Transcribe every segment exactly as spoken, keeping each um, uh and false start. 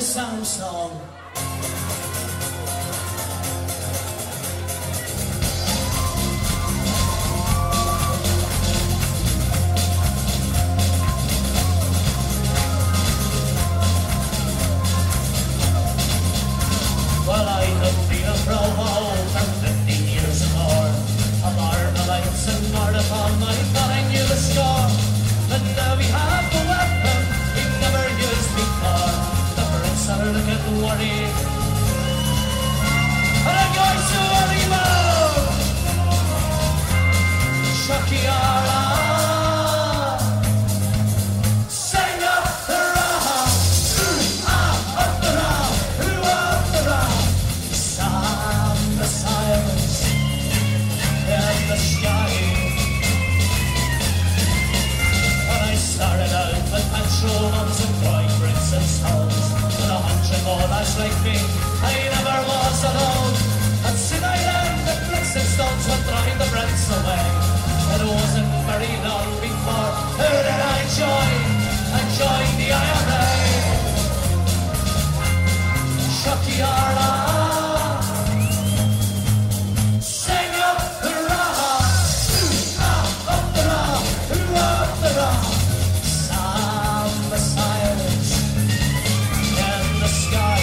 sound song. Well, I have been a provo for fifteen years or more. A Marmalites and Mardipon, my God, I knew the score. And now we have a weapon we've never used before. The Brits are looking worried, and I'm going to worry more. Chucky Ara, sing up the raha, ah, up the raha, ooh, up the raha. Sound the silence in the sky. Started out with petrol bombs and dry bricks and stones. With a hundred more lads like me, I never was alone. And soon I learned that bricks and stones would drive the Brits away. It wasn't very long before who did I join? I joined the I R A. Chucky Ara, sing up the raha, ah, up the raha, ooh, up the raha. The silence in the sky.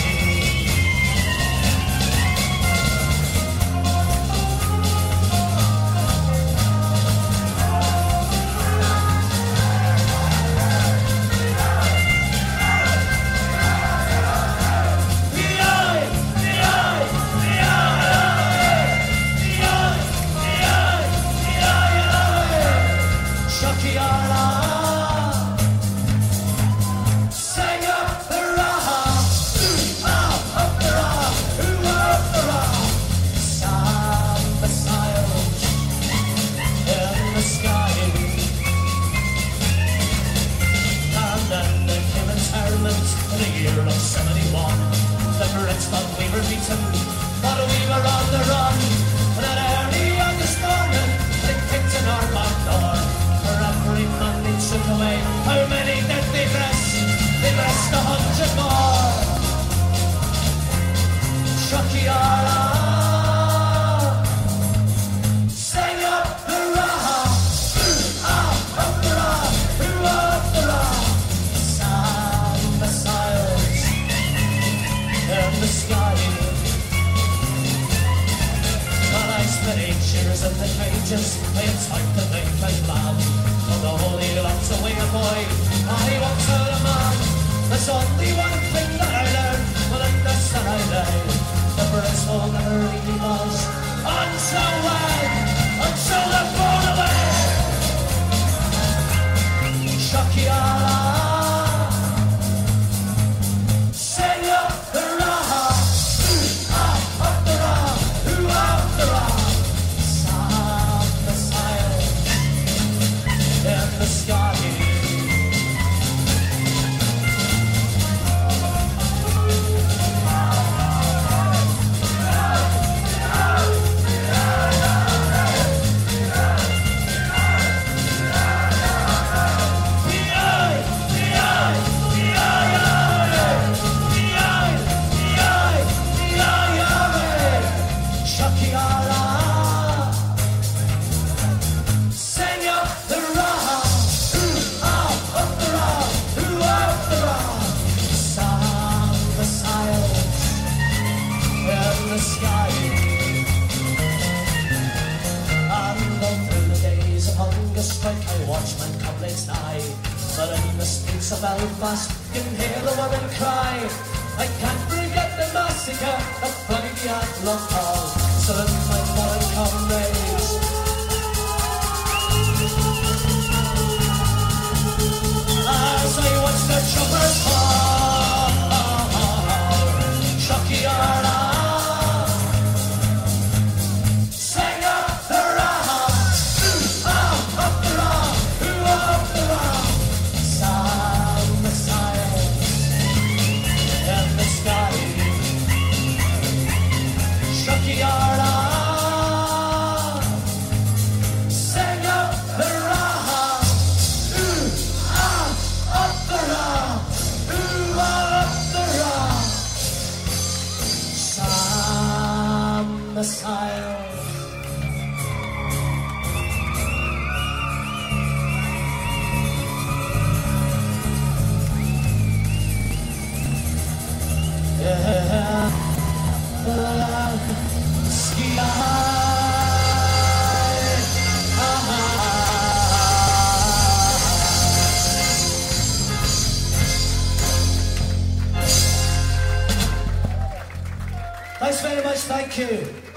Chucky Ara, seventy-one, the Brits thought we were beaten, but we were on the run. And at early on this morning, they kicked in our back door. For every man they took away, how many did they dress? They dressed a hundred more. Chucky Ara, sing up the raha, ah, up the raha, ooh, up the raha. Sound the silence in the sky. Well, I spent eight years in the cages. I had time to make my plan. But the holy locked away a boy, I won't tell a man. There's only one thing that I learned, well, and that's that I learned. The Brits will never leave us until when? Until they're blown away. Chucky Ara, sing up the raha, ah, up the raha, ooh, up the raha. Sound the silence in the sky. Of Belfast, you can hear the women cry. I can't forget the massacre of Bunny at Loughborough. So let my fallen comrades as I watch the choppers fall. Chucky Ara, sing up the raha, ah, up the raha, ooh, up the raha. Sound the silence in the sky. thank you.